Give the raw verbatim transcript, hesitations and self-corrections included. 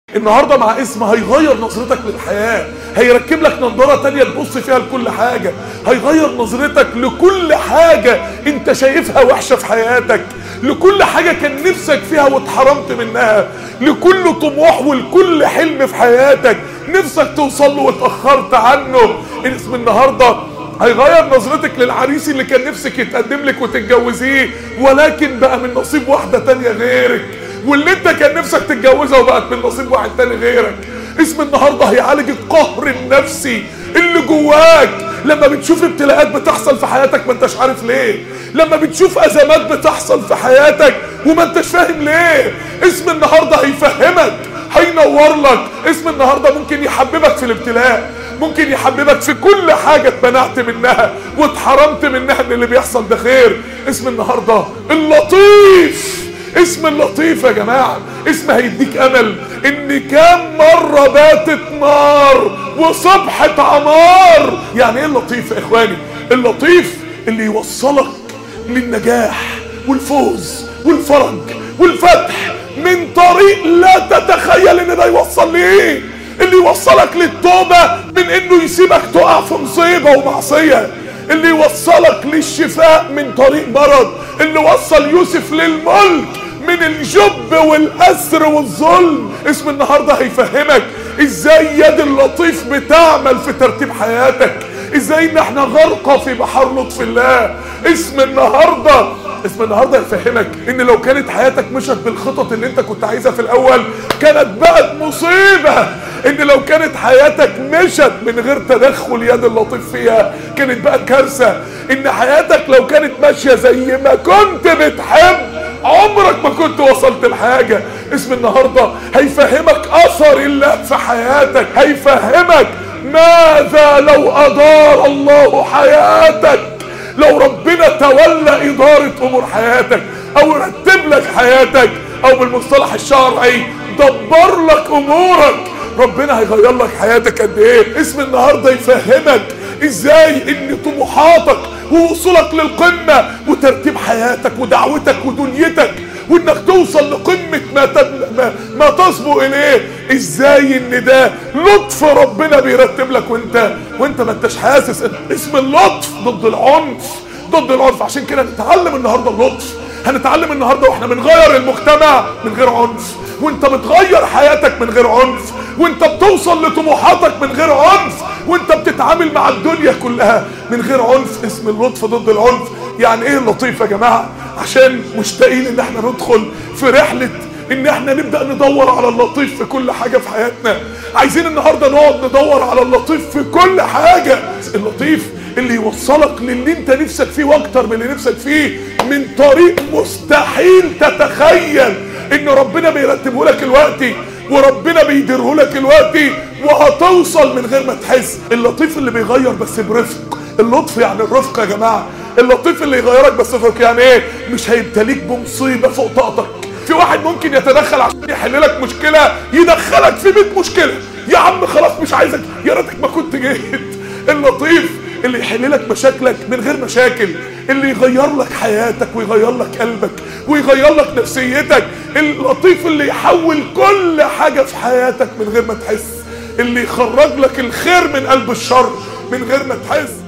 النهارده مع اسم هيغير نظرتك للحياة، هيركب لك نظارة تانية تبص فيها لكل حاجة، هيغير نظرتك لكل حاجة انت شايفها وحشة في حياتك، لكل حاجة كان نفسك فيها واتحرمت منها، لكل طموح ولكل حلم في حياتك نفسك توصل له واتأخرت عنه. اسم النهارده هيغير نظرتك للعريس اللي كان نفسك يتقدم لك وتتجوزيه ولكن بقى من نصيب واحدة تانية غيرك، واللي انت كان نفسك تتجوزها وبقت من نصيب واحد تاني غيرك. اسم النهارده هيعالج القهر النفسي اللي جواك لما بتشوف ابتلاءات بتحصل في حياتك ما انتش عارف ليه، لما بتشوف ازمات بتحصل في حياتك وما انتش فاهم ليه. اسم النهارده هيفهمك، هينور لك. اسم النهارده ممكن يحببك في الابتلاء، ممكن يحببك في كل حاجة اتمنعت منها واتحرمت منها ان اللي بيحصل ده خير. اسم النهارده اللطيف، اسم اللطيف يا جماعة، اسم هيديك امل ان كام مرة باتت نار وصبحت عمار. يعني ايه اللطيف يا اخواني؟ اللطيف اللي يوصلك للنجاح والفوز والفرج والفتح من طريق لا تتخيل ان ده يوصل ليه، اللي يوصلك للتوبة من انه يسيبك تقع في مصيبة ومعصية، اللي يوصلك للشفاء من طريق مرض، اللي وصل يوسف للملك من الجب والأسر والظلم. اسم النهاردة هيفهمك ازاي يد اللطيف بتعمل في ترتيب حياتك، ازاي ان احنا غرقة في بحر لطف الله. اسم النهاردة اسم النهاردة يفهمك ان لو كانت حياتك مشت بالخطط اللي انت كنت عايزها في الاول كانت بقت مصيبة، ان لو كانت حياتك مشت من غير تدخل يد اللطيف فيها كانت بقت كارثة، ان حياتك لو كانت ماشية زي ما كنت بتحب عمرك ما كنت وصلت لحاجة. اسم النهاردة هيفهمك اثر الله في حياتك، هيفهمك ماذا لو ادار الله حياتك، لو ربنا تولى ادارة امور حياتك او رتب لك حياتك او بالمصطلح الشرعي دبر لك امورك، ربنا هيغير لك حياتك قد ايه. اسم النهارده يفهمك ازاي ان طموحاتك ووصولك للقمة وترتيب حياتك ودعوتك ودنيتك وانك توصل لقمة ما, ما, ما تصبو اليه، ازاي ان ده لطف ربنا بيرتب لك وانت وانت ما انتش حاسس. اسم اللطف ضد العنف، ضد العنف. عشان كده نتعلم النهارده اللطف، هنتعلم النهارده واحنا بنغير المجتمع من غير عنف، وانت بتغير حياتك من غير عنف، وانت بتوصل لطموحاتك من غير عنف، وانت بتتعامل مع الدنيا كلها من غير عنف. اسم اللطف ضد العنف. يعني ايه اللطيف يا جماعة؟ عشان مشتاقين ان احنا ندخل في رحلة ان احنا نبدأ ندور على اللطيف في كل حاجة في حياتنا. عايزين النهاردة نقعد ندور على اللطيف في كل حاجة. اللطيف اللي يوصلك للي انت نفسك فيه واكتر من اللي نفسك فيه من طريق مستحيل تتخيل ان ربنا بيرتبه لك الوقتي وربنا بيديره لك الوقتي وهتوصل من غير ما تحس. اللطيف اللي بيغير بس برفق. اللطف يعني الرفق يا جماعة. اللطيف اللي يغيرك بس برفق. يعني ايه؟ مش هيبتليك بمصيبة فوق طاقتك. في واحد ممكن يتدخل عشان يحل لك مشكلة يدخلك في مية مشكلة. يا عم خلاص مش عايزك، يا ريتك ما كنت جيت. اللطيف اللي يحل لك مشاكلك من غير مشاكل، اللي يغير لك حياتك ويغير لك قلبك ويغير لك نفسيتك. اللطيف اللي يحول كل حاجة في حياتك من غير ما تحس، اللي يخرج لك الخير من قلب الشر من غير ما تحس.